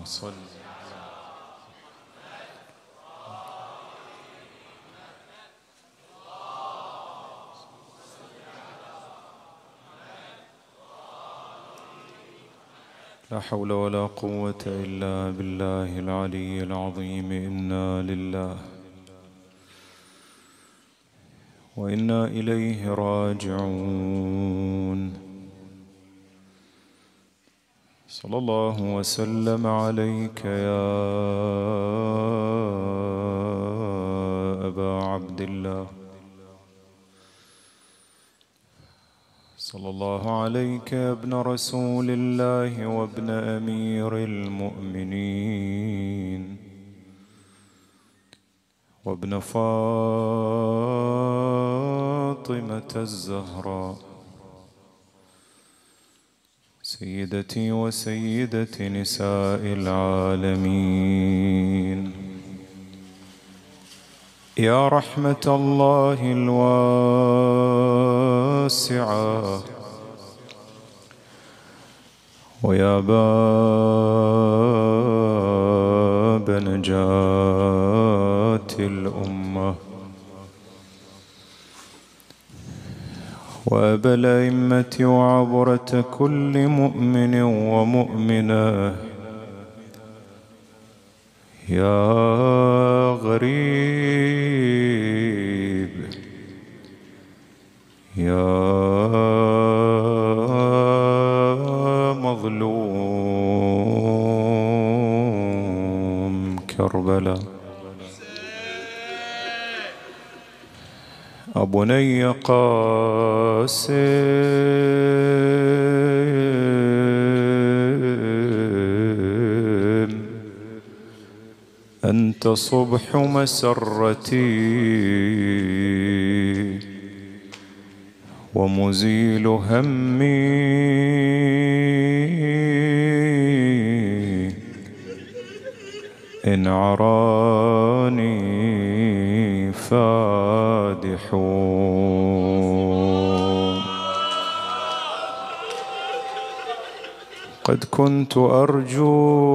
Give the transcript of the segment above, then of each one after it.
صل. لا حول ولا قوة إلا بالله العلي العظيم. إنا لله وإنا إليه راجعون. صلى الله وسلم عليك يا أبا عبد الله. صلى الله عليك يا ابن رسول الله وابن أمير المؤمنين وابن فاطمة الزهراء سيدتي وسيدة نساء العالمين. يا رحمة الله الواسعة ويا باب نجاة الأمة وأبا الأئمة وعبرة كل مؤمن ومؤمنة، يا غريب يا مظلوم كربلاء. أبني قاسم أنت صبح مسرتي ومزيل همي، إن عراني فادحون. قد كنت أرجو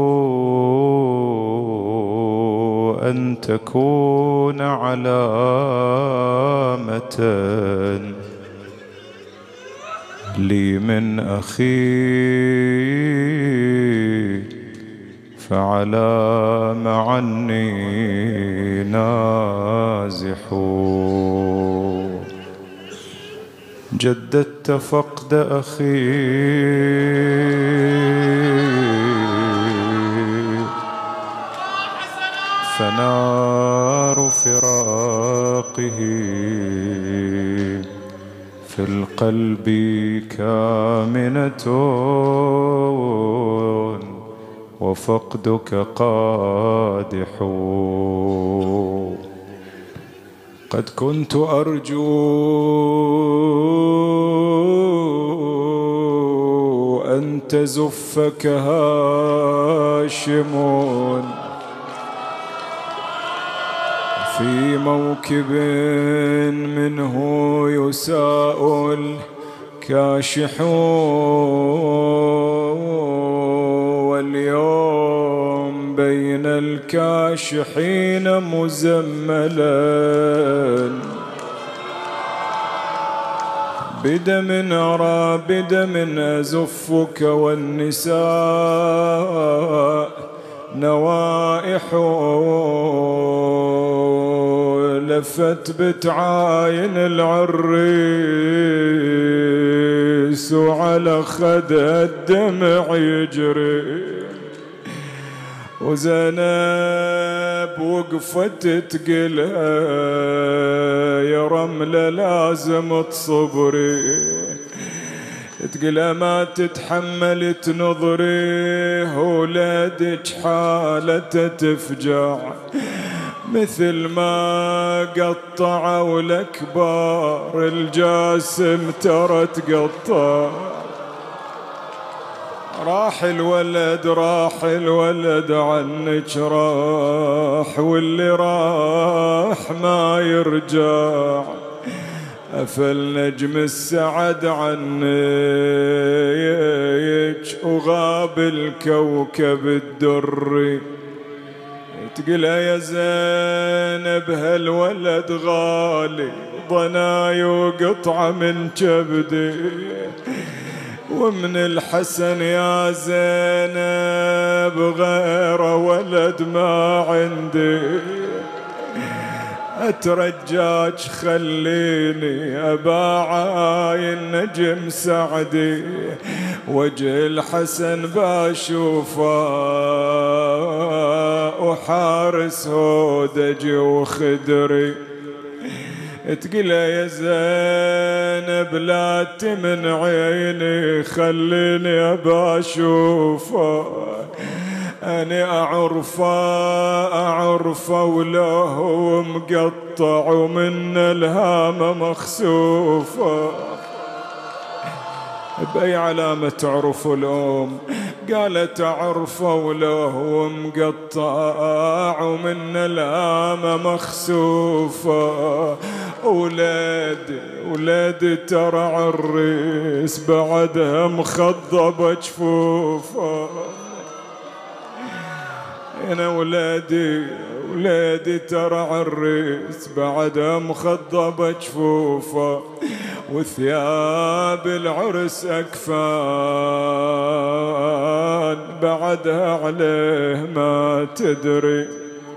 أن تكون علامة لي من أخي، فعلام عني نازحون. جددت فقد أخي فنار فراقه في القلب كامنة وفقدك قادح. قد كنت أرجو أن تزفك هاشم في موكب منه يساء الكاشحون، واليوم بين الكاشحين مزملا بدم أرى بدم أزفك، والنساء نوائح لفت بتعاين العريس وعلى خد الدمع يجري، وزينب وقفت تقلها يا رملة لازم تصبري، تقلها ما تتحمل تنظري ولادك حالته تفجع، مثل ما قطعوا الأكبار الجاسم ترى تقطع. راح الولد عنك راح، واللي راح ما يرجع. أفل نجم السعد عنك وغاب الكوكب الدري. تقول يا زينب هالولد غالي ضناي وقطعة من كبدي، ومن الحسن يا زينب غير ولد ما عندي. أترجاك خليني أباعاين نجم سعدي، وجه الحسن باشوفه وحارس هودجي وخدري. تقول يا زينب لا تمن عيني خليني أبا أشوفه، أنا أعرفه وله مقطع ومن الهامة مخسوفة. بأي علامة تعرف الأم؟ قالت أعرفه وله مقطع ومن الهامة مخسوفة. ولادي ترى الريس بعدها مخضبة جفوفه. أنا ولادي ترى الريس بعدها مخضبة جفوفه، وثياب العرس أكفان بعدها عليه ما تدري.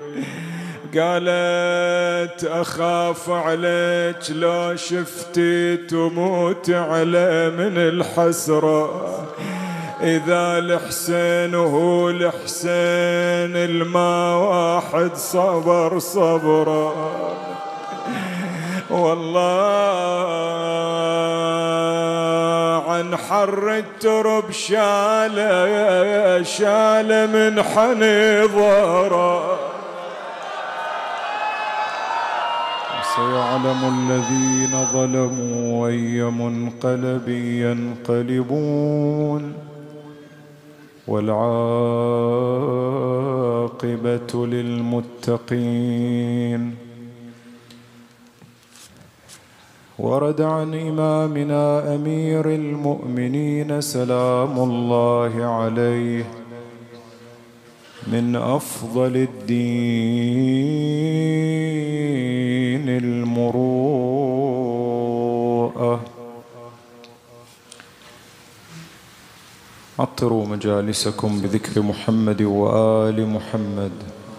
قالت أخاف عليك لو شفتي تموت عليه من الحسرة، إذا الحسين وهو الحسين الما واحد صبر صبرا. والله عن حر الترب شال من حني ظهره. سيعلم الذين ظلموا أي منقلب ينقلبون، والعاقبة للمتقين. ورد عن إمامنا أمير المؤمنين سلام الله عليه من أفضل الدين المروءة. عطروا مجالسكم بذكر محمد وآل محمد.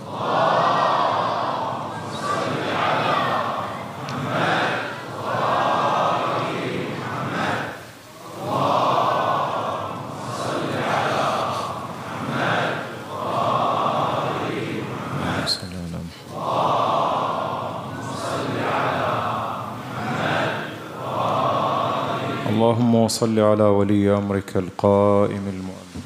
اللهم وصل على ولي أمرك القائم المؤمن.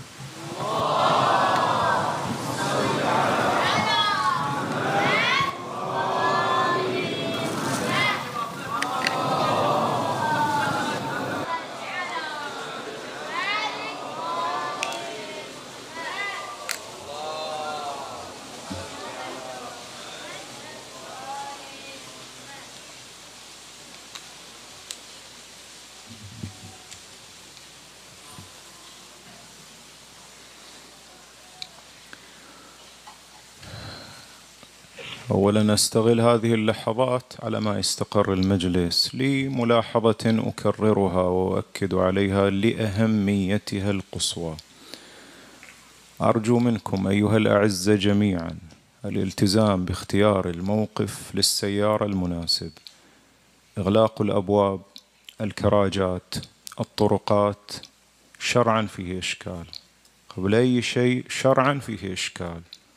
أولا أستغل هذه اللحظات على ما يستقر المجلس لملاحظة أكررها وأؤكد عليها لأهميتها القصوى. أرجو منكم أيها الأعزة جميعا الالتزام باختيار الموقف للسيارة المناسب. إغلاق الأبواب، الكراجات، الطرقات شرعا فيه إشكال، قبل أي شيء شرعا فيه إشكال.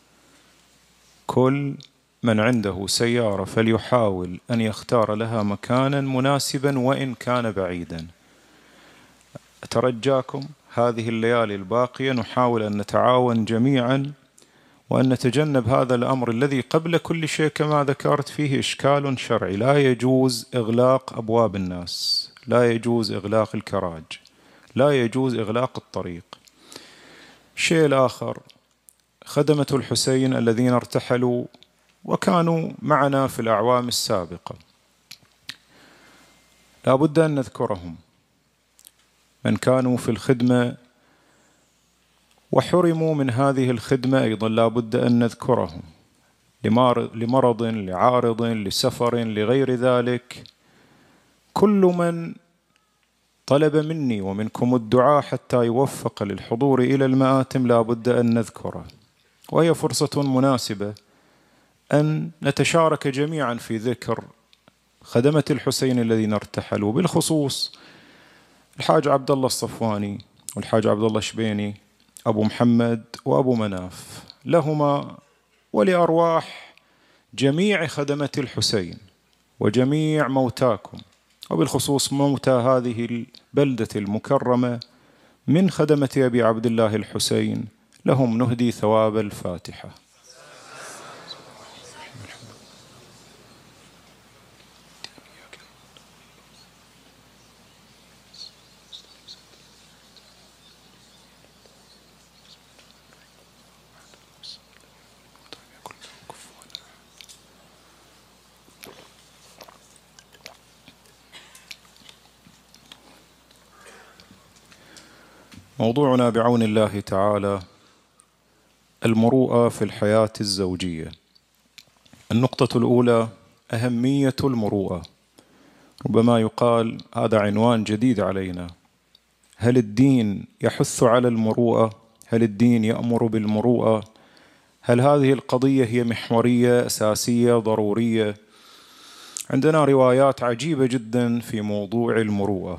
كل من عنده سيارة فليحاول أن يختار لها مكانا مناسبا وإن كان بعيدا. أترجاكم هذه الليالي الباقية نحاول أن نتعاون جميعا وأن نتجنب هذا الأمر الذي قبل كل شيء كما ذكرت فيه إشكال شرعي. لا يجوز إغلاق أبواب الناس، لا يجوز إغلاق الكراج، لا يجوز إغلاق الطريق. الشيء الآخر، خدمة الحسين الذين ارتحلوا وكانوا معنا في الأعوام السابقة، لا بد أن نذكرهم، من كانوا في الخدمة وحرموا من هذه الخدمة أيضا لا بد أن نذكرهم، لمرض، لعارض، لسفر، لغير ذلك. كل من طلب مني ومنكم الدعاء حتى يوفق للحضور إلى المآتم لا بد أن نذكره، وهي فرصة مناسبة أن نتشارك جميعا في ذكر خدمة الحسين الذين ارتحلوا، بالخصوص الحاج عبد الله الصفواني والحاج عبد الله الشبيني، أبو محمد وأبو مناف، لهما ولأرواح جميع خدمة الحسين وجميع موتاكم، وبالخصوص موتى هذه البلدة المكرمة من خدمة أبي عبد الله الحسين، لهم نهدي ثواب الفاتحة. موضوعنا بعون الله تعالى المروءة في الحياة الزوجية. النقطة الأولى أهمية المروءة. ربما يقال هذا عنوان جديد علينا، هل الدين يحث على المروءة؟ هل الدين يأمر بالمروءة؟ هل هذه القضية هي محورية أساسية ضرورية؟ عندنا روايات عجيبة جدا في موضوع المروءة.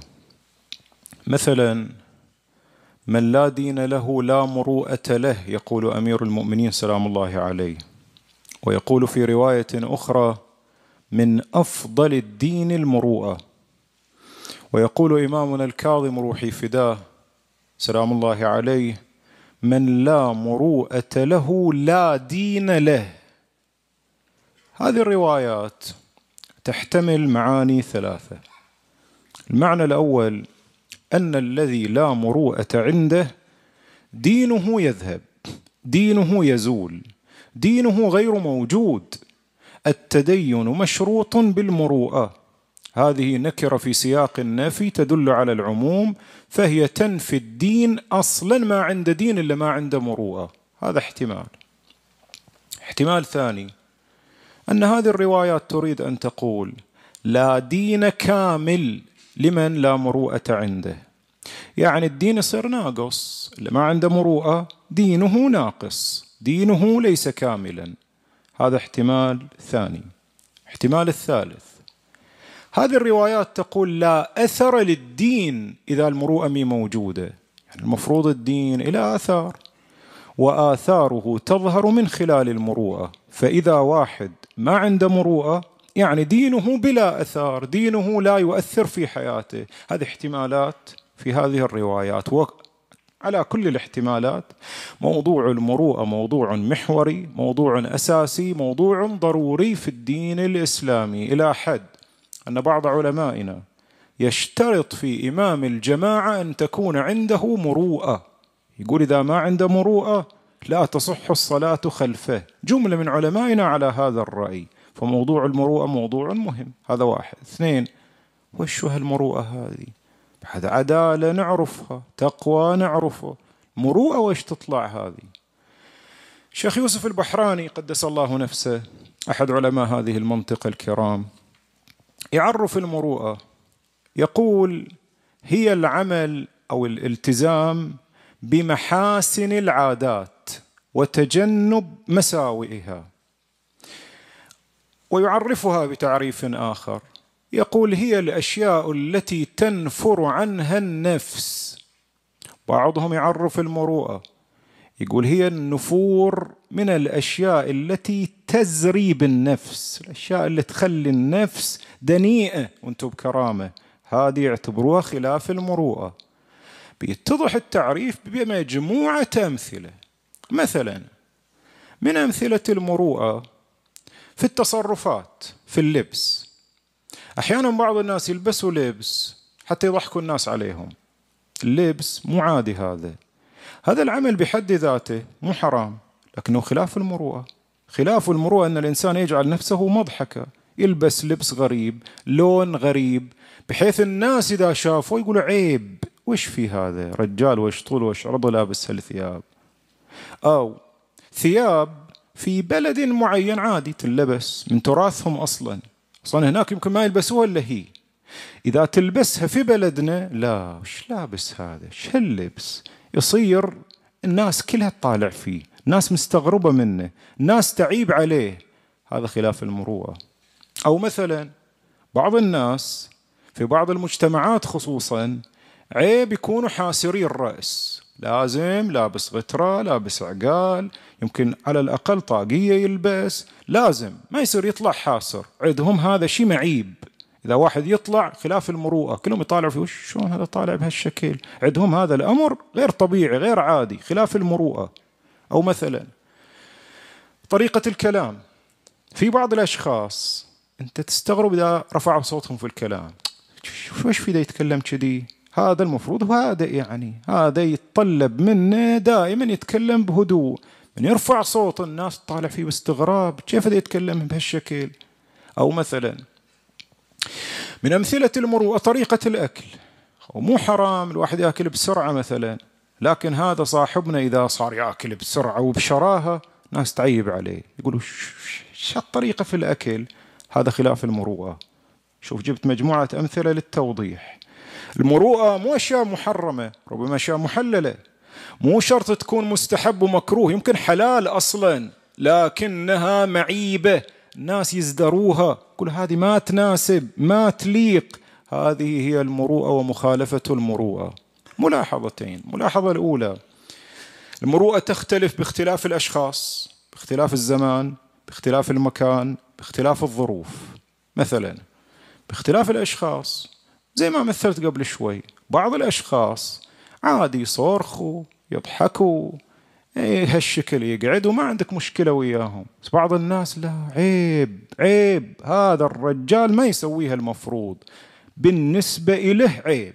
مثلا من لا دين له لا مروءة له، يقول أمير المؤمنين سلام الله عليه. ويقول في رواية أخرى من أفضل الدين المروءة. ويقول إمامنا الكاظم روحي فداه سلام الله عليه من لا مروءة له لا دين له. هذه الروايات تحتمل معاني ثلاثة. المعنى الأول أن الذي لا مروءة عنده دينه يذهب، دينه يزول، دينه غير موجود. التدين مشروط بالمروءة، هذه نكرة في سياق النفي تدل على العموم، فهي تنفي الدين أصلا، ما عند دين إلا ما عند مروءة. هذا احتمال. احتمال ثاني أن هذه الروايات تريد أن تقول لا دين كامل لمن لا مروءة عنده، يعني الدين يصير ناقص، اللي ما عنده مروءة دينه ناقص، دينه ليس كاملا. هذا احتمال ثاني. احتمال الثالث هذه الروايات تقول لا أثر للدين إذا المروءة مي موجودة، يعني المفروض الدين إلى آثار، وآثاره تظهر من خلال المروءة، فإذا واحد ما عنده مروءة يعني دينه بلا أثار، دينه لا يؤثر في حياته. هذه احتمالات في هذه الروايات. وعلى كل الاحتمالات موضوع المروءة موضوع محوري، موضوع أساسي، موضوع ضروري في الدين الإسلامي، إلى حد أن بعض علمائنا يشترط في إمام الجماعة أن تكون عنده مروءة، يقول إذا ما عنده مروءة لا تصح الصلاة خلفه. جملة من علمائنا على هذا الرأي. فموضوع المروءة موضوع مهم. هذا واحد. اثنين، وش هالمروءة هذه؟ هذا عدالة نعرفها، تقوى نعرفه، مروءة وش تطلع هذه؟ الشيخ يوسف البحراني قدس الله نفسه أحد علماء هذه المنطقة الكرام يعرف المروءة، يقول هي العمل أو الالتزام بمحاسن العادات وتجنب مساوئها. ويعرفها بتعريف آخر، يقول هي الأشياء التي تنفر عنها النفس. بعضهم يعرف المروءة يقول هي النفور من الأشياء التي تزري بالنفس، الأشياء اللي تخلي النفس دنيئة وانتم بكرامة، هذه يعتبروها خلاف المروءة. بيتضح التعريف بمجموعة أمثلة. مثلا من أمثلة المروءة في التصرفات، في اللبس. أحيانا بعض الناس يلبسوا لبس حتى يضحكوا الناس عليهم، اللبس مو عادي، هذا العمل بحد ذاته مو حرام، لكنه خلاف المروءة. خلاف المروءة أن الإنسان يجعل نفسه مضحكة، يلبس لبس غريب، لون غريب، بحيث الناس إذا شافوا يقولوا عيب، وش في هذا رجال وش طول وش عرض لابس هالثياب. أو ثياب في بلد معين عادي تلبس من تراثهم أصلا هناك يمكن ما يلبسوها إلا هي، إذا تلبسها في بلدنا لا، وش لابس هذا، وش هاللبس، يصير الناس كلها تطالع فيه، الناس مستغربة منه، الناس تعيب عليه، هذا خلاف المروءة. أو مثلا بعض الناس في بعض المجتمعات خصوصا عيب يكونوا حاسري الرأس، لازم لابس غترة، لابس عقال، يمكن على الأقل طاقية يلبس، لازم ما يصير يطلع حاسر، عندهم هذا شيء معيب. إذا واحد يطلع خلاف المروءة كلهم يطالعوا فيه، وش شلون هذا طالع بهالشكل، عندهم هذا الأمر غير طبيعي غير عادي خلاف المروءة. أو مثلا طريقة الكلام، في بعض الأشخاص أنت تستغرب إذا رفعوا صوتهم في الكلام، وش في ذا يتكلم كذي، هذا المفروض هذا يعني هذا يتطلب منه دائما يتكلم بهدوء، من يرفع صوت الناس تطالع فيه باستغراب، كيف ذا يتكلم بهالشكل. أو مثلا من أمثلة المروءة طريقة الأكل، ومو حرام الواحد يأكل بسرعة مثلا، لكن هذا صاحبنا إذا صار يأكل بسرعة وبشراهة ناس تعيب عليه، يقولوا شو الطريقة في الأكل، هذا خلاف المروءة. شوف جبت مجموعة أمثلة للتوضيح. المروءة مو أشياء محرمة، ربما أشياء محللة، مو شرط تكون مستحب ومكروه، يمكن حلال أصلا لكنها معيبة، الناس يزدروها، كل هذه ما تناسب ما تليق، هذه هي المروءة ومخالفة المروءة. ملاحظتين، ملاحظة الأولى، المروءة تختلف باختلاف الأشخاص، باختلاف الزمان، باختلاف المكان، باختلاف الظروف. مثلا باختلاف الأشخاص زي ما مثلت قبل شوي، بعض الأشخاص عادي يصرخوا يضحكوا هالشكل يقعد وما عندك مشكلة وياهم، بس بعض الناس لا، عيب عيب، هذا الرجال ما يسويها المفروض، بالنسبة إله عيب.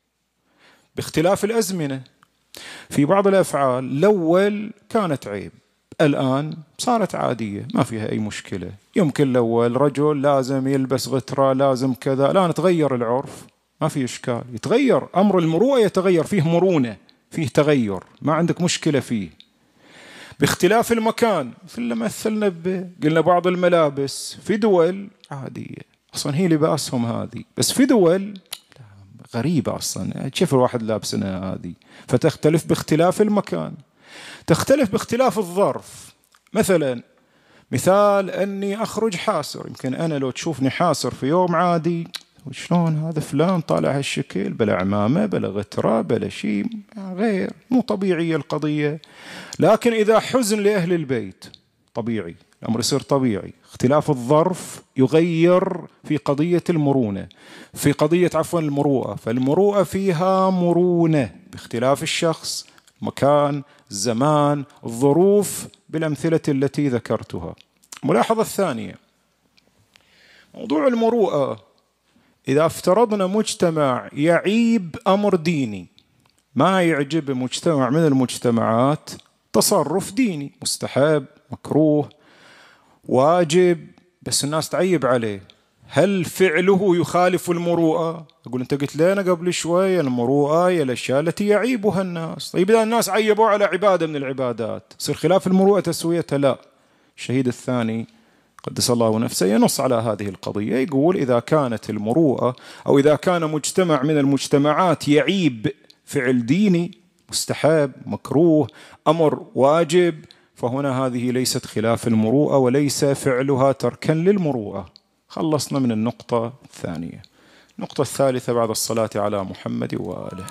باختلاف الأزمنة، في بعض الأفعال الأول كانت عيب، الآن صارت عادية ما فيها أي مشكلة، يمكن الأول رجل لازم يلبس غترة لازم كذا، الآن تغير العرف ما في إشكال، يتغير أمر المروءة، يتغير فيه مرونة، فيه تغير، ما عندك مشكلة فيه. باختلاف المكان، في اللي مثلنا قلنا بعض الملابس في دول عادية أصلا هي لباسهم هذه، بس في دول غريبة أصلا، كيف الواحد لابسنا هذه، فتختلف باختلاف المكان. تختلف باختلاف الظرف، مثلا مثال أني أخرج حاسر، يمكن أنا لو تشوفني حاسر في يوم عادي، وشلون هذا فلان طالع هالشكل، بلا عمامة بلا غترة بلا شيء، غير مو طبيعية القضية. لكن إذا حزن لأهل البيت طبيعي، الأمر يصير طبيعي. اختلاف الظرف يغير في قضية المرونة، في قضية عفوا المروءة، فالمروءة فيها مرونة باختلاف الشخص، مكان، الزمان، الظروف، بالأمثلة التي ذكرتها. ملاحظة الثانية، موضوع المروءة، إذا افترضنا مجتمع يعيب أمر ديني، ما يعجب مجتمع من المجتمعات تصرف ديني مستحب مكروه واجب، بس الناس تعيب عليه، هل فعله يخالف المروءة؟ أقول أنت قلت لنا قبل شوي المروءة هي الأشياء التي يعيبها الناس، طيب إذا الناس عيبوا على عبادة من العبادات يصير خلاف المروءة تسويتها؟ لا. الشهيد الثاني قدس الله نفسه ينص على هذه القضية، يقول إذا كانت المروءة أو إذا كان مجتمع من المجتمعات يعيب فعل ديني مستحب مكروه أمر واجب، فهنا هذه ليست خلاف المروءة وليس فعلها تركا للمروءة. خلصنا من النقطة الثانية. النقطة الثالثة بعد الصلاة على محمد وآله.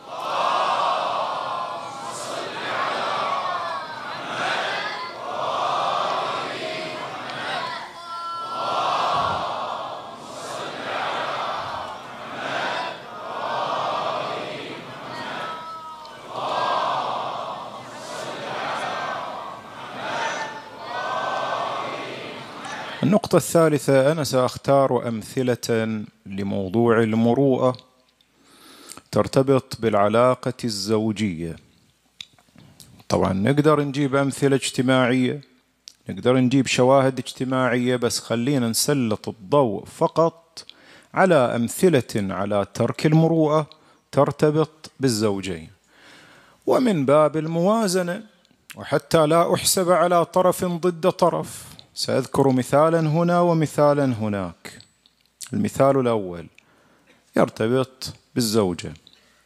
النقطة الثالثة، أنا سأختار أمثلة لموضوع المروءة ترتبط بالعلاقة الزوجية. طبعا نقدر نجيب أمثلة اجتماعية نقدر نجيب شواهد اجتماعية، بس خلينا نسلط الضوء فقط على أمثلة على ترك المروءة ترتبط بالزوجين. ومن باب الموازنة، وحتى لا أحسب على طرف ضد طرف، سأذكر مثالا هنا ومثالا هناك. المثال الأول يرتبط بالزوجة،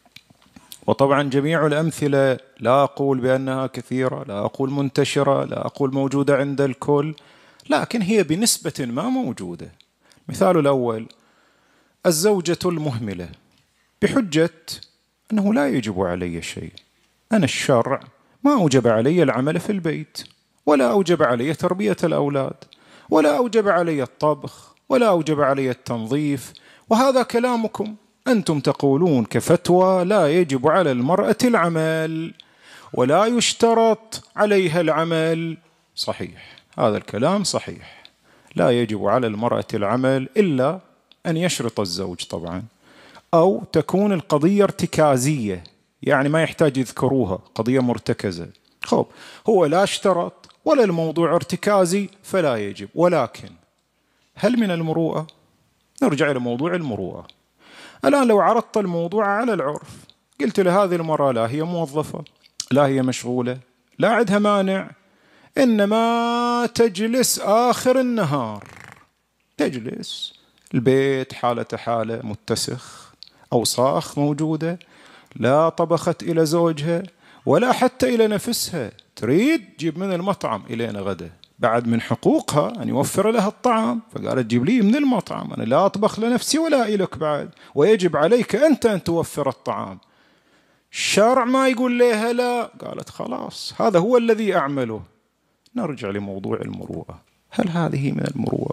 وطبعا جميع الأمثلة لا أقول بأنها كثيرة، لا أقول منتشرة، لا أقول موجودة عند الكل، لكن هي بنسبة ما موجودة. المثال الأول: الزوجة المهملة بحجة أنه لا يجب علي شيء، أنا الشرع ما أوجب علي العمل في البيت، ولا أوجب علي تربية الأولاد، ولا أوجب علي الطبخ، ولا أوجب علي التنظيف، وهذا كلامكم أنتم تقولون كفتوى لا يجب على المرأة العمل ولا يشترط عليها العمل. صحيح، هذا الكلام صحيح، لا يجب على المرأة العمل إلا أن يشرط الزوج طبعا، أو تكون القضية ارتكازية، يعني ما يحتاج يذكروها، قضية مرتكزة. خب، هو لا اشترط ولا الموضوع ارتكازي فلا يجب. ولكن هل من المروءة؟ نرجع إلى موضوع المروءة. الآن لو عرضت الموضوع على العرف، قلت لهذه المرأة لا هي موظفة، لا هي مشغولة، لا عندها مانع، إنما تجلس آخر النهار، تجلس البيت حالة حالة متسخ، أوساخ موجودة، لا طبخت إلى زوجها ولا حتى إلى نفسها، تريد تجيب من المطعم إلينا غدا، بعد من حقوقها أن يوفر لها الطعام، فقالت جيب لي من المطعم، أنا لا أطبخ لنفسي ولا إلك بعد، ويجب عليك أنت أن توفر الطعام. الشرع ما يقول لها لا، قالت خلاص هذا هو الذي أعمله. نرجع لموضوع المروءة، هل هذه من المروءة؟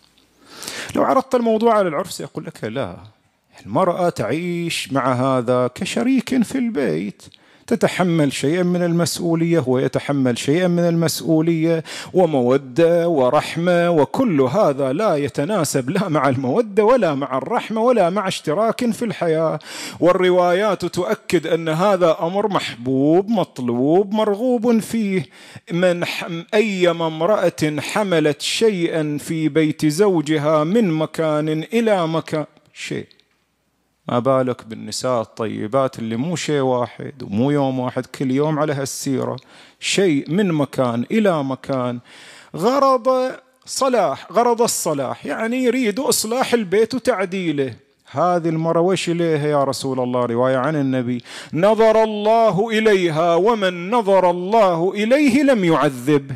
لو عرضت الموضوع على العرف سيقول لك لا، المرأة تعيش مع هذا كشريك في البيت، تتحمل شيئا من المسؤولية، هو يتحمل شيئا من المسؤولية، ومودة ورحمة، وكل هذا لا يتناسب لا مع المودة ولا مع الرحمة ولا مع اشتراك في الحياة. والروايات تؤكد أن هذا أمر محبوب مطلوب مرغوب فيه. أيما امرأة حملت شيئا في بيت زوجها من مكان إلى مكان، شيء، ما بالك بالنساء الطيبات اللي مو شيء واحد ومو يوم واحد، كل يوم على هالسيرة، شيء من مكان إلى مكان، غرض الصلاح، يعني يريدوا إصلاح البيت وتعديله. هذه المرة وش إليها يا رسول الله؟ رواية عن النبي: نظر الله إليها ومن نظر الله إليه لم يعذبه.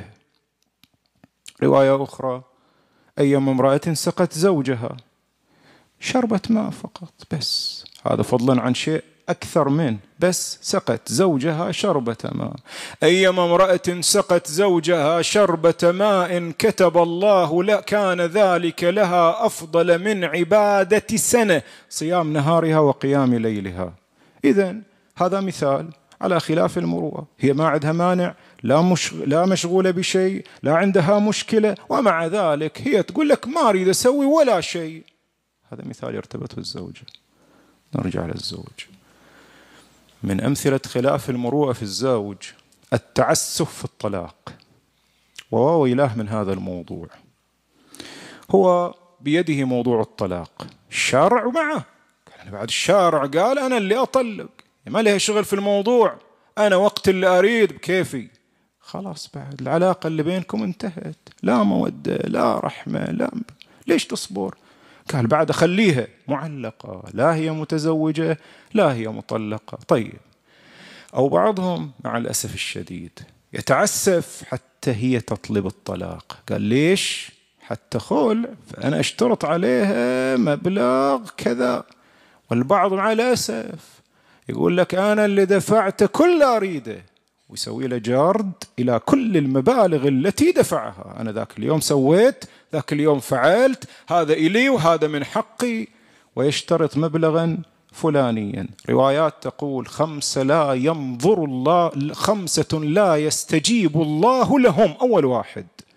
رواية أخرى: أيما امرأة سقت زوجها، شربت ماء فقط بس، هذا فضلا عن شيء أكثر منه، بس سقت زوجها شربة ماء. أيما امرأة سقت زوجها شربة ماء كتب الله لا كان ذلك لها أفضل من عبادة سنة، صيام نهارها وقيام ليلها. إذن هذا مثال على خلاف المروءة، هي ما عندها مانع، لا مشغولة بشيء، لا عندها مشكلة، ومع ذلك هي تقول لك ما أريد أسوي ولا شيء. هذا مثال يرتبط بالزوجة. نرجع للزوج. من أمثلة خلاف المروءة في الزوج التعسف في الطلاق، وويلاه من هذا الموضوع. هو بيده موضوع الطلاق، الشارع معه، بعد الشارع قال أنا اللي أطلق، ما له شغل في الموضوع، أنا وقت اللي أريد بكيفي، خلاص بعد العلاقة اللي بينكم انتهت، لا مودة لا رحمة، لا، ليش تصبر؟ قال بعد أخليها معلقة، لا هي متزوجة لا هي مطلقة. طيب، أو بعضهم مع الأسف الشديد يتعسف حتى هي تطلب الطلاق، قال ليش؟ حتى خلع، فأنا أشترط عليها مبلغ كذا. والبعض مع الأسف يقول لك أنا اللي دفعت كل أريده، ويسوي له جرد إلى كل المبالغ التي دفعها، أنا ذاك اليوم سويت، ذاك اليوم فعلت، هذا إلي وهذا من حقي، ويشترط مبلغا فلانيا. روايات تقول 5 لا ينظر الله، 5 لا يستجيب الله لهم. أول واحد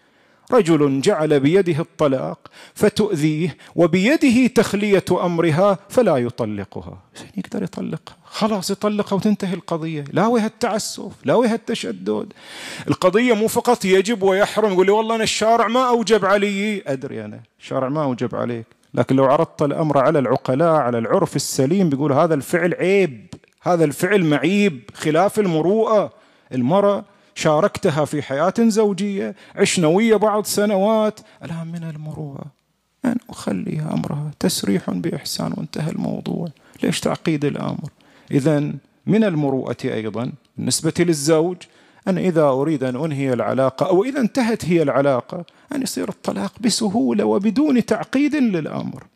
رجل جعل بيده الطلاق فتؤذيه وبيده تخلية أمرها فلا يطلقها، يقدر يطلقها، خلاص يطلقها وتنتهي القضية. لا وجه التعسف، لا وجه التشدد. القضية مو فقط يجب ويحرم، يقول لي والله أنا الشارع ما أوجب علي. أدري أنا الشارع ما أوجب عليك، لكن لو عرضت الأمر على العقلاء على العرف السليم بيقول هذا الفعل عيب، هذا الفعل معيب، خلاف المروءة. المرأة شاركتها في حياة زوجية، عشنا ويا بعض سنوات، الآن من المروءة أن أخليها أمرها تسريح بإحسان وانتهى الموضوع. ليش تعقيد الأمر؟ إذن من المروءة أيضا بالنسبة للزوج أن إذا أريد أن أنهي العلاقة أو إذا انتهت هي العلاقة أن يصير الطلاق بسهولة وبدون تعقيد للأمر.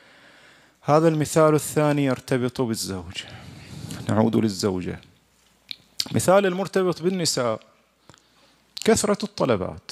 هذا المثال الثاني يرتبط بالزوج. نعود للزوجة. مثال المرتبط بالنساء كثرة الطلبات.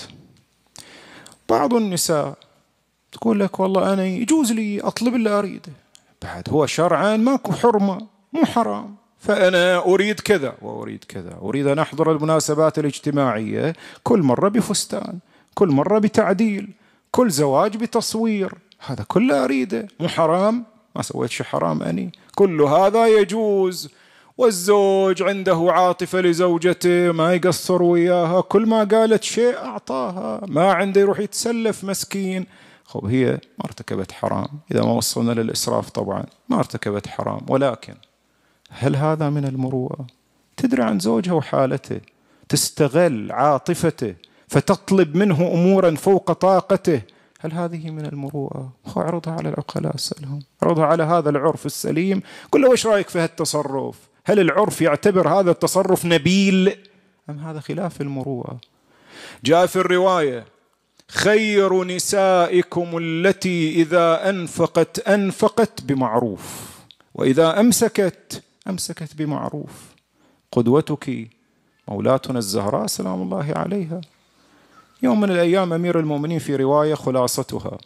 بعض النساء تقول لك والله أنا يجوز لي أطلب اللي أريده، بعد هو شرعا ماكو حرمة، مو حرام، فأنا أريد كذا وأريد كذا، أريد أن أحضر المناسبات الاجتماعية كل مرة بفستان، كل مرة بتعديل، كل زواج بتصوير، هذا كله أريده، مو حرام، ما سويت شيء حرام أني، كل هذا يجوز. والزوج عنده عاطفة لزوجته، ما يقصر وياها، كل ما قالت شيء أعطاها، ما عنده يروح يتسلف مسكين. خب هي ما ارتكبت حرام، إذا ما وصلنا للإسراف طبعا ما ارتكبت حرام، ولكن هل هذا من المروءة؟ تدري عن زوجها وحالته، تستغل عاطفته فتطلب منه أمورا فوق طاقته، هل هذه من المروءة؟ اعرضها على العقلاء، اسألهم، اعرضها على هذا العرف السليم، قل له ايش رأيك في هالتصرف؟ هل العرف يعتبر هذا التصرف نبيل أم هذا خلاف المروءة؟ جاء في الرواية خير نسائكم التي إذا أنفقت بمعروف وإذا أمسكت بمعروف. قدوتك مولاتنا الزهراء سلام الله عليها. يوم من الأيام أمير المؤمنين في رواية خلاصتها،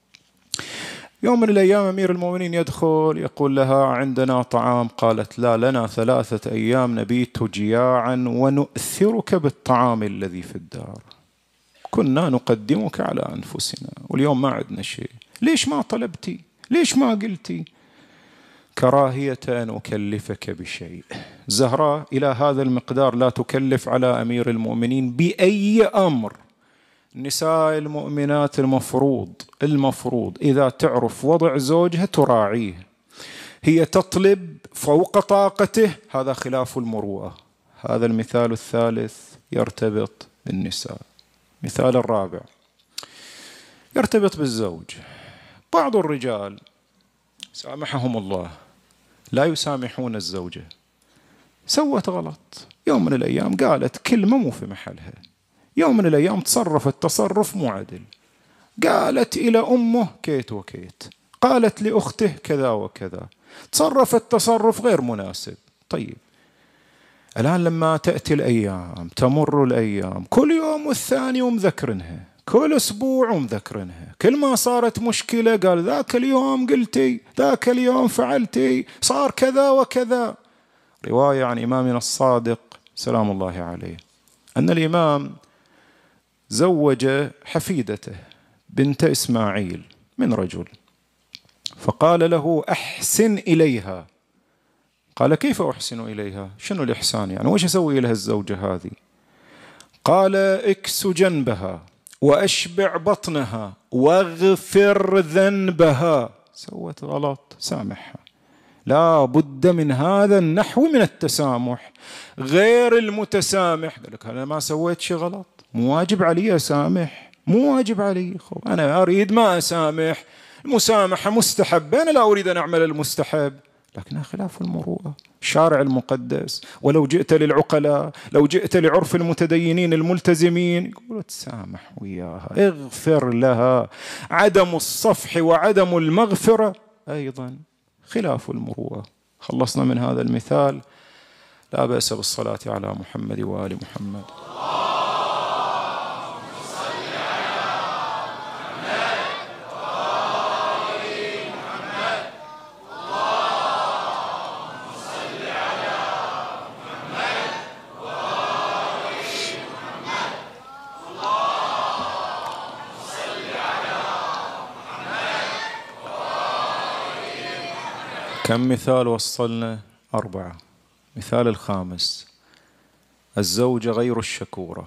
يوم من الأيام أمير المؤمنين يدخل يقول لها عندنا طعام، قالت لا، لنا 3 أيام نبيت جياعا ونؤثرك بالطعام الذي في الدار، كنا نقدمك على أنفسنا واليوم ما عندنا شيء، ليش ما طلبتي؟ ليش ما قلتي؟ كراهية أن أكلفك بشيء. زهراء إلى هذا المقدار لا تكلف على أمير المؤمنين بأي أمر. نساء المؤمنات المفروض إذا تعرف وضع زوجها تراعيه، هي تطلب فوق طاقته، هذا خلاف المروءة. هذا المثال الثالث يرتبط بالنساء. مثال الرابع يرتبط بالزوج. بعض الرجال سامحهم الله لا يسامحون الزوجة، سوت غلط، يوم من الأيام قالت كلمة مو في محلها، يوم من الأيام تصرفت تصرف مو عدل، قالت إلى أمه كيت وكيت، قالت لأخته كذا وكذا، تصرفت تصرف غير مناسب. طيب الآن لما تأتي الأيام، تمر الأيام، كل يوم والثاني ومذكرنها، كل أسبوع ومذكرنها، كل ما صارت مشكلة قال ذاك اليوم قلتي، ذاك اليوم فعلتي، صار كذا وكذا. رواية عن إمامنا الصادق سلام الله عليه أن الإمام زوج حفيدته بنت إسماعيل من رجل، فقال له أحسن إليها. قال كيف أحسن إليها؟ شنو الإحسان يعني؟ وش أسوي لها الزوجة هذه؟ قال اكس جنبها وأشبع بطنها واغفر ذنبها، سوت غلط سامحها. لا بد من هذا النحو من التسامح. غير المتسامح قال لك أنا ما سويت شيء غلط، مو واجب علي أسامح، مو واجب علي، أنا أريد ما أسامح، المسامحة مستحب، أنا لا أريد أن أعمل المستحب، لكنها خلاف المروءة. الشارع المقدس ولو جئت للعقلاء، لو جئت لعرف المتدينين الملتزمين يقولوا تسامح وياها، اغفر لها. عدم الصفح وعدم المغفرة أيضا خلاف المروءة. خلصنا من هذا المثال، لا بأس بالصلاة على محمد وآل محمد. كم مثال وصلنا؟ 4. مثال الخامس: الزوجة غير الشكورة.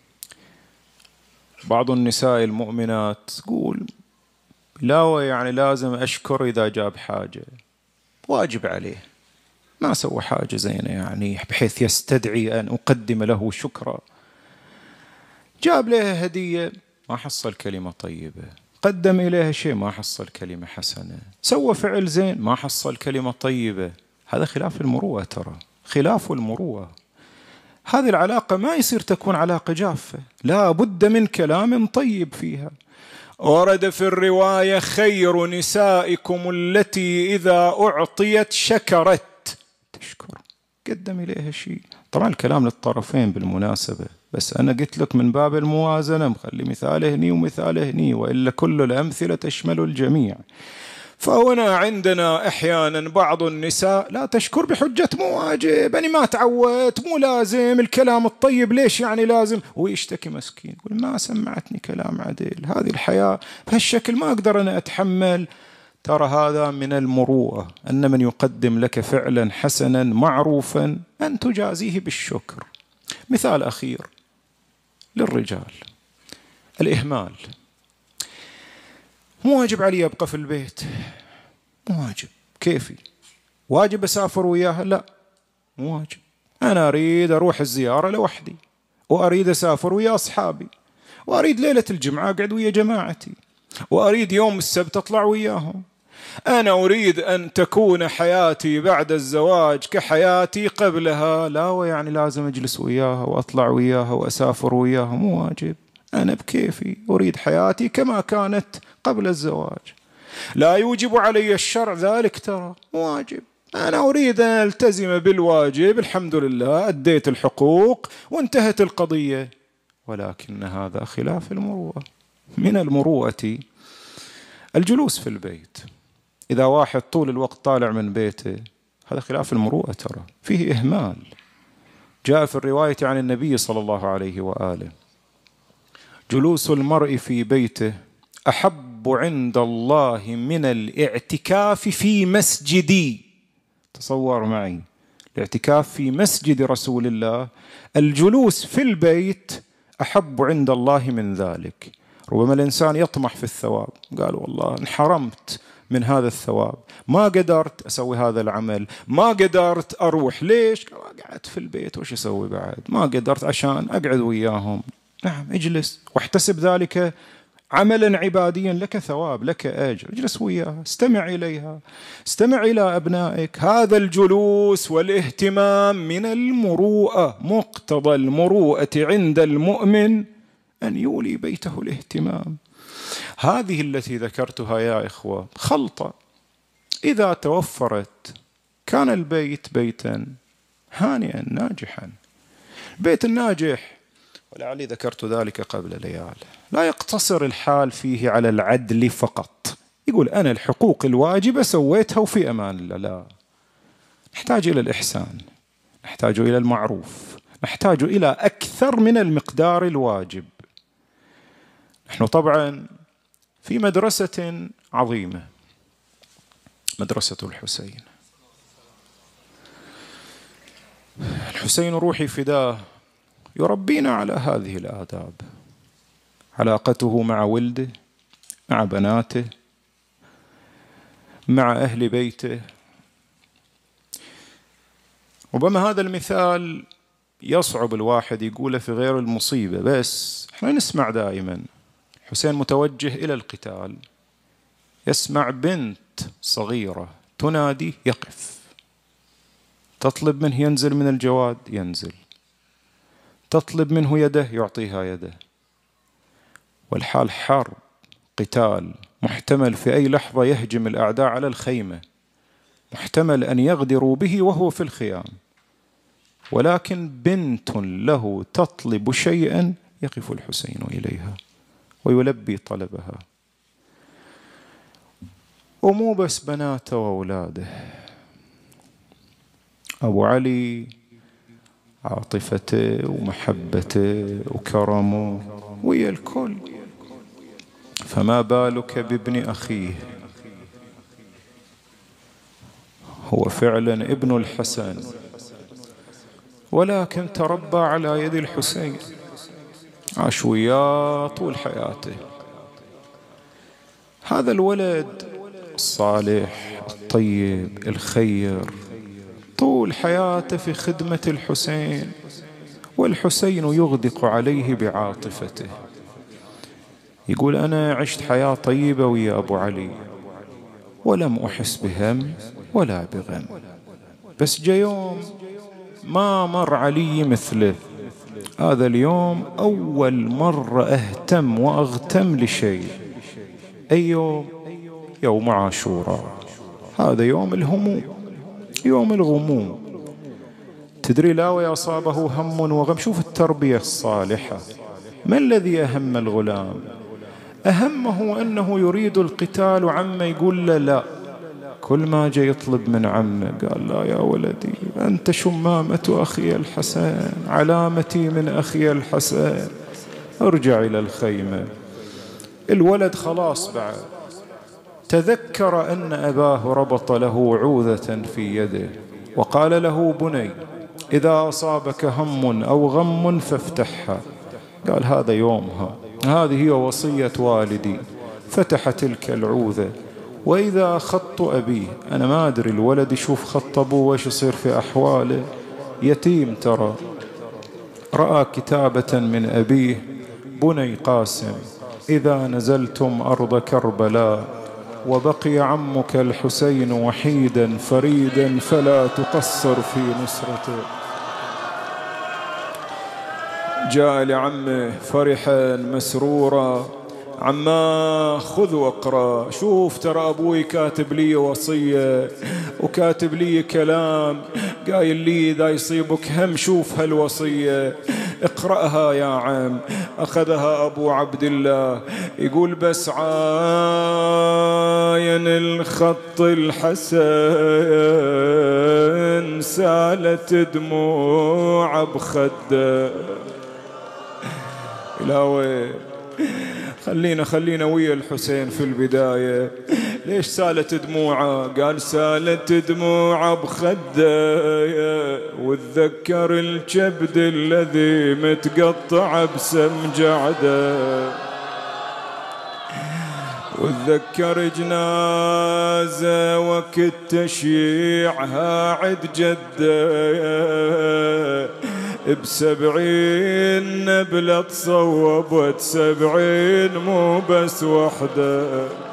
بعض النساء المؤمنات تقول لا يعني لازم أشكر إذا جاب حاجة، واجب عليه، ما سوى حاجة زينة يعني بحيث يستدعي أن أقدم له شكرا. جاب لها هدية ما حصل كلمة طيبة، قدم إليها شيء ما حصل كلمة حسنة، سوى فعل زين ما حصل كلمة طيبة. هذا خلاف المروءة، ترى خلاف المروءة. هذه العلاقة ما يصير تكون علاقة جافة، لا بد من كلام طيب فيها. ورد في الرواية: خير نسائكم التي إذا أعطيت شكرت. تشكر، قدم إليها شيء. طبعا الكلام للطرفين بالمناسبة، بس أنا قلت لك من باب الموازنة، مخلي مثال هني ومثال هني، وإلا كل الأمثلة تشمل الجميع. فهنا عندنا أحيانا بعض النساء لا تشكر بحجة مو واجب، أنا ما تعودت، مو لازم الكلام الطيب، ليش يعني لازم؟ ويشتكي مسكين يقول ما سمعتني كلام عدل، هذه الحياة بهالشكل ما أقدر أنا أتحمل. ترى هذا من المروءة، أن من يقدم لك فعلا حسنا معروفا أن تجازيه بالشكر. مثال أخير للرجال: الإهمال. مو واجب علي أبقى في البيت، مو واجب، كيفي؟ واجب أسافر وياها؟ لا، مو واجب. أنا أريد أروح الزيارة لوحدي، وأريد أسافر ويا أصحابي، وأريد ليلة الجمعة أقعد ويا جماعتي، وأريد يوم السبت أطلع وياهم. أنا أريد أن تكون حياتي بعد الزواج كحياتي قبلها، لا ويعني لازم أجلس وياها وأطلع وياها وأسافر وياها، مو واجب. أنا بكيفي أريد حياتي كما كانت قبل الزواج، لا يوجب علي الشرع ذلك، ترى واجب. أنا أريد أن ألتزم بالواجب، الحمد لله أديت الحقوق وانتهت القضية. ولكن هذا خلاف المروءة. من المروءة الجلوس في البيت. إذا واحد طول الوقت طالع من بيته، هذا خلاف المروءة، ترى فيه إهمال. جاء في الرواية عن النبي صلى الله عليه وآله: جلوس المرء في بيته أحب عند الله من الاعتكاف في مسجدي. تصور معي، الاعتكاف في مسجد رسول الله، الجلوس في البيت أحب عند الله من ذلك. ربما الإنسان يطمح في الثواب، قال والله انحرمت من هذا الثواب، ما قدرت أسوي هذا العمل، ما قدرت أروح، ليش؟ قعدت في البيت، وش أسوي بعد؟ ما قدرت عشان أقعد وياهم. نعم، اجلس واحتسب ذلك عملا عباديا، لك ثواب، لك أجر، اجلس وياها، استمع إليها، استمع إلى أبنائك. هذا الجلوس والاهتمام من المروءة. مقتضى المروءة عند المؤمن أن يولي بيته الاهتمام. هذه التي ذكرتها يا إخوة خلطة، إذا توفرت كان البيت بيتا هانئا ناجحا. البيت الناجح، ولعلي ذكرت ذلك قبل ليال، لا يقتصر الحال فيه على العدل فقط، يقول أنا الحقوق الواجبة سويتها وفي أمان الله، لا، نحتاج إلى الإحسان، نحتاج إلى المعروف، نحتاج إلى أكثر من المقدار الواجب. نحن طبعا في مدرسة عظيمة، مدرسة الحسين. الحسين روحي فداه يربينا على هذه الآداب. علاقته مع ولده، مع بناته، مع أهل بيته. ربما هذا المثال يصعب الواحد يقوله في غير المصيبة، بس احنا نسمع دائما حسين متوجه إلى القتال، يسمع بنت صغيرة تنادي يقف، تطلب منه ينزل من الجواد ينزل، تطلب منه يده يعطيها يده. والحال حرب، قتال، محتمل في أي لحظة يهجم الأعداء على الخيمة، محتمل أن يغدروا به وهو في الخيام، ولكن بنت له تطلب شيئا يقف الحسين إليها ويلبي طلبها. ومو بس بناته وأولاده، أبو علي عاطفته ومحبته وكرمه ويا الكل، فما بالك بابن أخيه. هو فعلا ابن الحسن، ولكن تربى على يد الحسين، عاش وياه طول حياته. هذا الولد الصالح الطيب الخير طول حياته في خدمة الحسين، والحسين يغدق عليه بعاطفته. يقول أنا عشت حياة طيبة ويا أبو علي ولم أحس بهم ولا بغم، بس جاء يوم ما مر علي مثله. هذا اليوم أول مرة أهتم وأغتم لشيء. أي يوم؟ يوم عاشوراء. هذا يوم الهموم، يوم الغموم. تدري لا وأصابه هم وغم. شوف التربية الصالحة. ما الذي أهم الغلام؟ أهمه أنه يريد القتال، وعمه يقول له لا. كل ما جاء يطلب من عمه قال لا يا ولدي، أنت شمامة أخي الحسن، علامتي من أخي الحسن، ارجع إلى الخيمة. الولد خلاص بعد تذكر أن أباه ربط له عوذة في يده وقال له بني إذا أصابك هم أو غم فافتحها. قال هذا يومها، هذه هي وصية والدي. فتح تلك العوذة، وإذا خط أبيه، أنا ما أدري الولد يشوف خط أبوه وإيش يصير في أحواله، يتيم ترى، رأى كتابة من أبيه: بني قاسم إذا نزلتم أرض كربلاء وبقي عمك الحسين وحيدا فريدا فلا تقصر في نصرته. جاء لعمه فرحا مسرورا: عما خذ واقرأ، شوف ترى أبوي كاتب لي وصية وكاتب لي كلام، قايل لي إذا يصيبك هم شوف هالوصية اقرأها يا عم. أخذها أبو عبد الله، يقول بس عاين الخط الحسن سالت دموع بخده. إلهي خلينا ويا الحسين في البداية. ليش سالت دموعه؟ قال سالت دموعه بخده وتذكر الكبد الذي متقطع بسمجعده، وتذكر جنازة وقت تشييعها عد جده، ب70 نبلة تصوبت 70 مو بس وحده.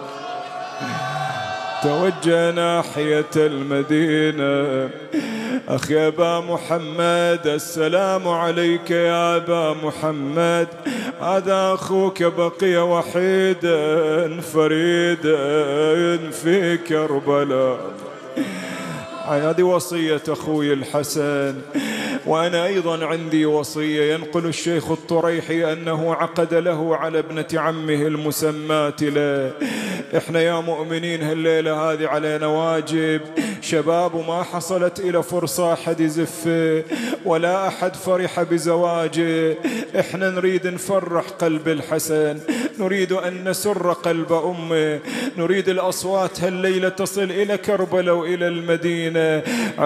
توجه ناحية المدينة: أخي أبا محمد، السلام عليك يا أبا محمد، هذا أخوك بقي وحيدا فريدا في كربلاء. هذه وصية أخوي الحسن. وأنا أيضا عندي وصية. ينقل الشيخ الطريحي أنه عقد له على ابنة عمه المسماة له. إحنا يا مؤمنين هالليلة هذه علينا واجب، شباب وما حصلت إلى فرصة أحد يزفه ولا أحد فرح بزواجه. إحنا نريد نفرح قلب الحسن، نريد أن نسر قلب أمه، نريد الأصوات هالليلة تصل إلى كربلاء وإلى المدينة.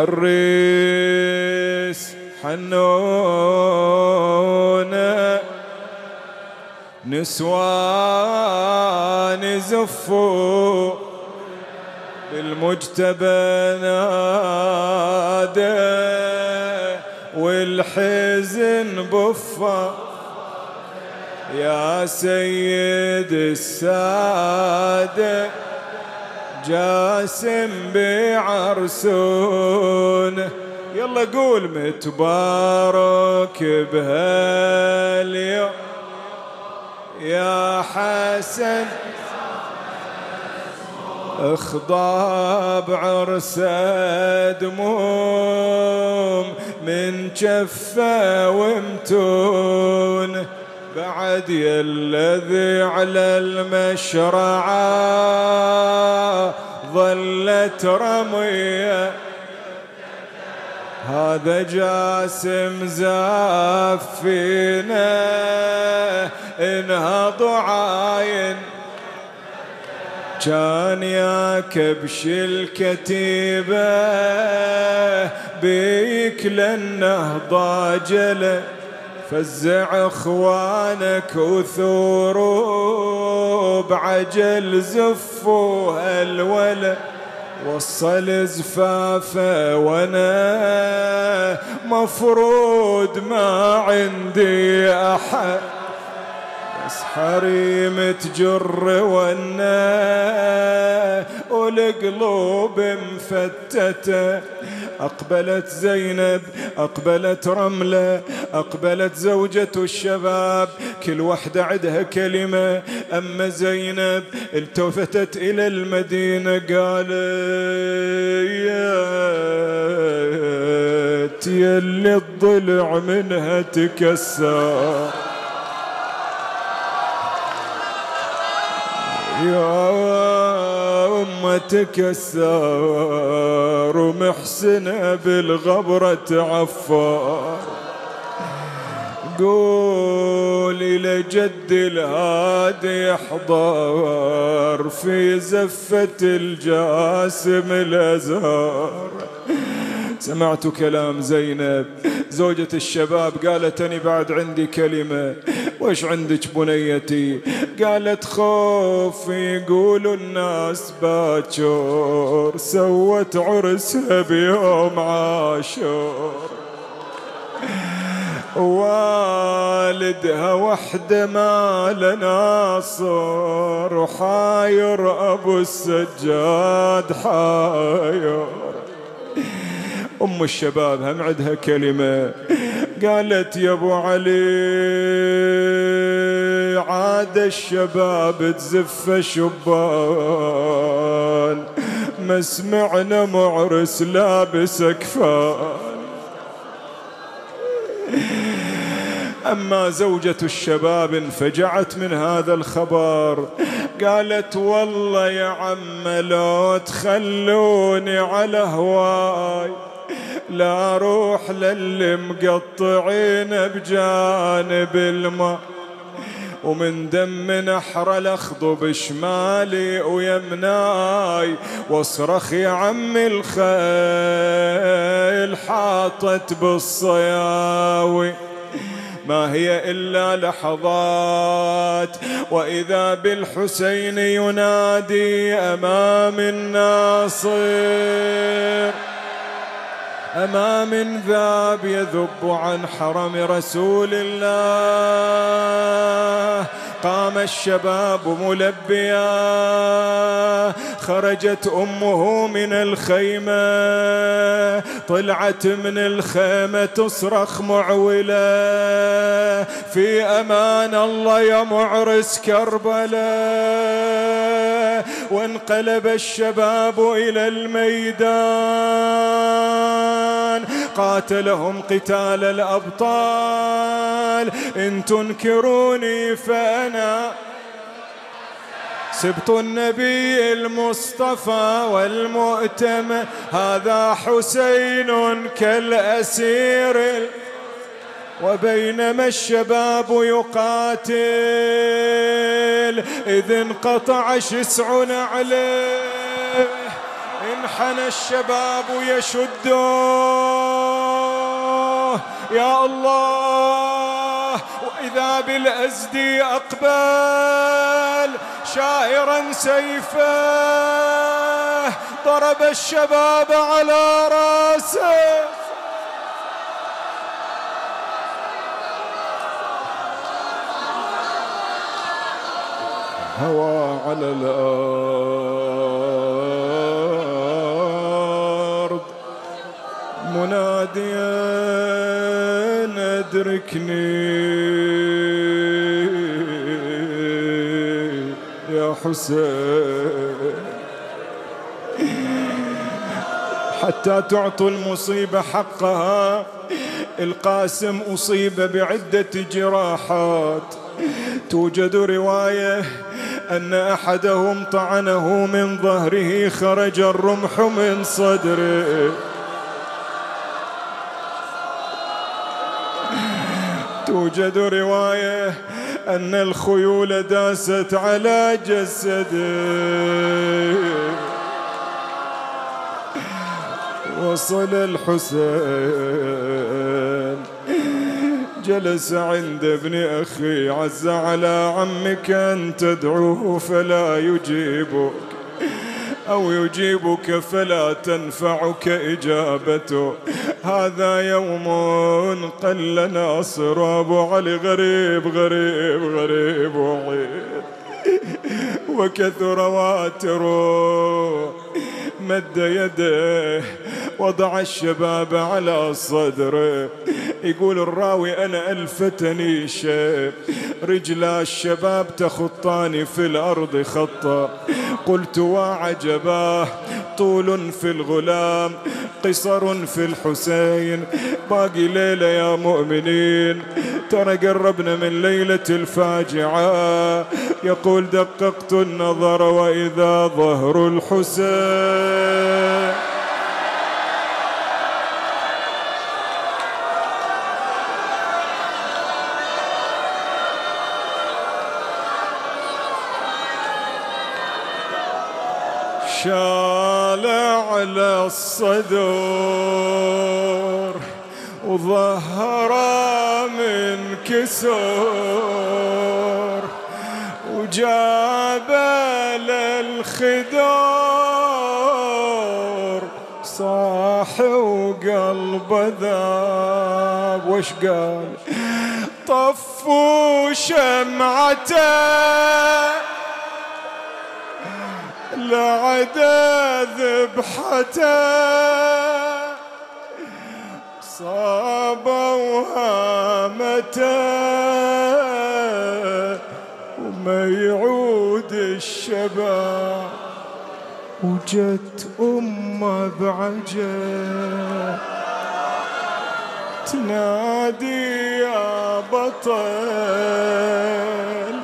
عريس حنونة نسوان زفوا بالمجتبى نادى والحزن بفا يا سيد السادة جاسم بعرسون. يلا قول متبارك بهاليوم يا حسن، اخضاب عرس دموم من جفة ومتون، بعد يا الذي على المشرعة ظلت رمية، هذا جاسم زاف فينا انهض عاين كان يا كبش الكتيبة بيك للنهضة جلة، فزع اخوانك وثوروا بعجل زفوا هالولا، وصل زفافه وانا مفروض ما عندي احد، بس حريم تجر ونا والقلوب مفتتة. أقبلت زينب، أقبلت رملة، أقبلت زوجة الشباب، كل وحدة عندها كلمة. أما زينب التفتت إلى المدينة قالت يلي الضلع منها تكسر، يا أمة تكسر ومحسنة بالغبرة تعفر، قولي لجد الهادي يحضر في زفة الجاسم الأزهر. سمعت كلام زينب زوجة الشباب، قالت أني بعد عندي كلمة. وش عندك بنيتي؟ قالت خوفي يقولوا الناس باكر سوت عرسها بيوم عاشور، والدها وحده ما لناصر، وحاير أبو السجاد حاير. أم الشباب هم عندها كلمة، قالت يا أبو علي عاد الشباب تزف شبان، ما سمعنا معرس لابس أكفان. أما زوجة الشباب انفجعت من هذا الخبر، قالت والله يا عم لو تخلوني على هواي لا أروح للي مقطعين بجانب الماء، ومن دم نحر الأخض بشمالي ويمناي، واصرخ يا عم الخيل حاطت بالصياوي، ما هي إلا لحظات وإذا بالحسين ينادي أمام الناصر، أمام ذاب يذب عن حرم رسول الله. قام الشباب ملبيا، خرجت أمه من الخيمة، طلعت من الخيمة تصرخ معولة في أمان الله يا معرس كربلاء. وانقلب الشباب إلى الميدان، قاتلهم قتال الأبطال. إن تنكروني فأنا سبط النبي المصطفى والمؤتمن، هذا حسين كالأسير. وبينما الشباب يقاتل إذ انقطع شسع نعله، انحنى الشباب يشده يا الله، وإذا بالأزدي أقبل شائرا سيفه، ضرب الشباب على راسه. هوى على الأرض مناديا أدركني يا حسين، حتى تعطوا المصيبة حقها. القاسم أصيب بعدة جراحات، توجد رواية أن أحدهم طعنه من ظهره خرج الرمح من صدره، توجد رواية أن الخيول داست على جسده. وصل الحسين جلس عند ابن أخي، عز على عمك أن تدعوه فلا يجيبك، أو يجيبك فلا تنفعك إجابته. هذا يوم قل ناصر. أبو علي غريب غريب غريب وعيد، وكثر واتره. مد يده وضع الشباب على صدره. يقول الراوي أنا ألفتني شيء، رجلا الشباب تخطان في الأرض خطا. قلت وعجباه، طول في الغلام قصر في الحسين. باقي ليلة يا مؤمنين، ترى قربنا من ليلة الفاجعة. يقول دققت النظر وإذا ظهر الحسين. شال على الصدر وظهر من كسر، وجاب للخدر صاح وقلب ذاب. وش قال؟ طفوا شمعته لعدا ذبحته، صابوا هامته وما يعود الشباب. وجت أمه بعجل تنادي يا بطل،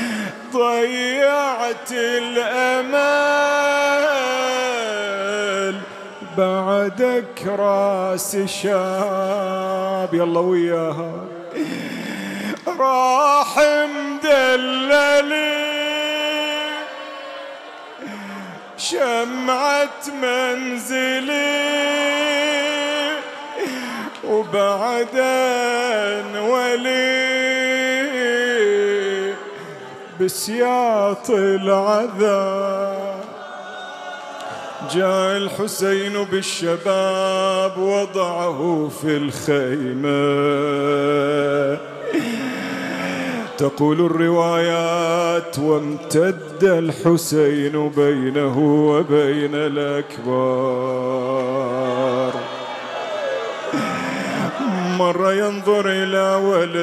ضيعت الأمل بعدك راس شاب. يلا وياها راح مدللي شمعة منزلي، وبعدين ولي بسياط العذاب. جاء الحسين بالشباب وضعه في الخيمة. تقول الروايات وامتد الحسين بينه وبين الأكبار. مرة ينظر إلى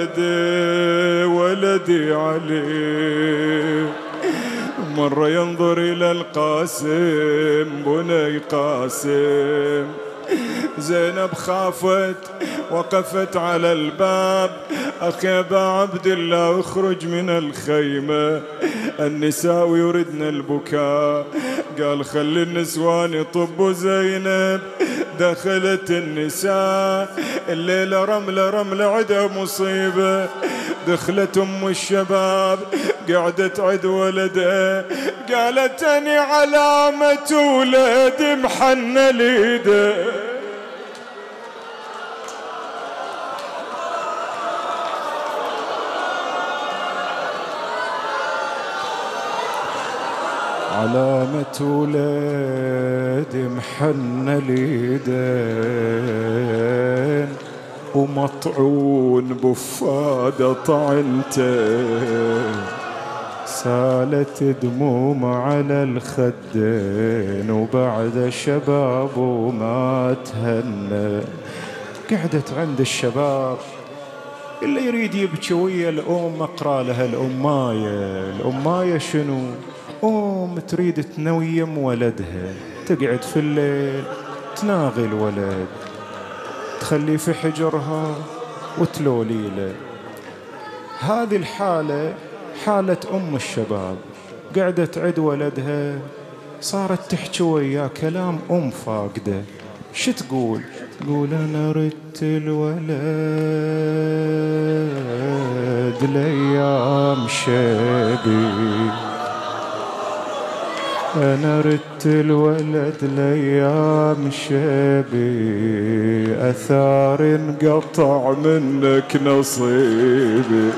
ولدي علي، مرة ينظر إلى القاسم بني قاسم. زينب خافت وقفت على الباب. أخي أبا عبد الله اخرج من الخيمة، النساء يردن البكاء. قال خلي النسوان يطبوا زينب. دخلت النساء، الليلة رملة رملة عدا مصيبة. دخلت أم الشباب قعدت عد ولدها، قالت أني علامة ولد محن ليده. علامة ولد محن اليدين، ومطعون بفادة طعنته. سالت دموم على الخدين، وبعد شباب وما تهنى. قعدت عند الشباب، اللي يريد يبكي ويا الأم أقرأ لها الأماية شنو؟ أم تريد تنويم ولدها، تقعد في الليل تناغي الولد، تخليه في حجرها وتلوليله. هذه الحالة حالة أم الشباب، قعدت عد ولدها، صارت تحكي وياه كلام أم فاقدة. شو تقول؟ قول أنا ردت الولد لأيام شبي، أنا ردت الولد لأيام شبي، أثار انقطع منك نصيبي.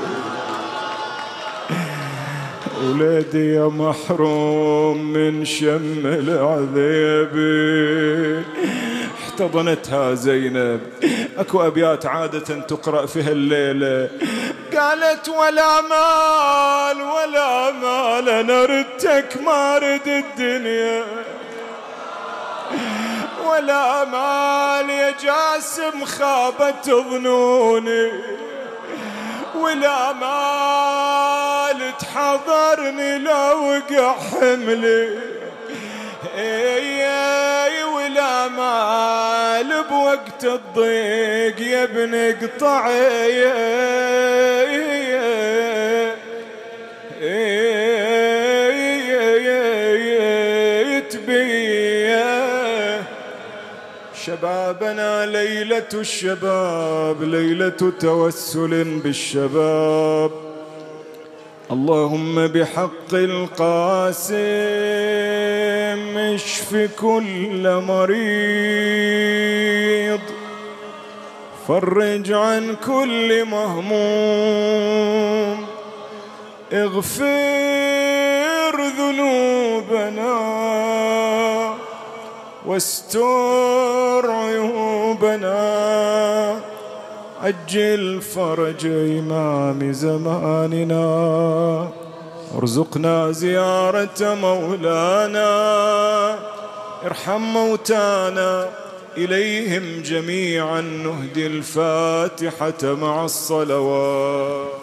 ولادي يا محروم من شم العذيبي. احتضنتها زينب. اكو ابيات عادة تقرأ في هالليلة، قالت ولا مال ولا مال، انا ردتك ما رد الدنيا، ولا مال يا جاسم خابت ظنوني، ولا مال تحضرني لو وقع حملي، ولا مال بوقت الضيق يا ابن قطعي تبيه. شبابنا ليلة الشباب، ليلة توسل بالشباب. اللهم بحق القاسم اشف كل مريض، فرج عن كل مهموم، اغفر ذنوبنا واستر عيوبنا، عجل فرج إمام زماننا، ارزقنا زيارة مولانا، ارحم موتانا، إليهم جميعا نهدي الفاتحة مع الصلوات.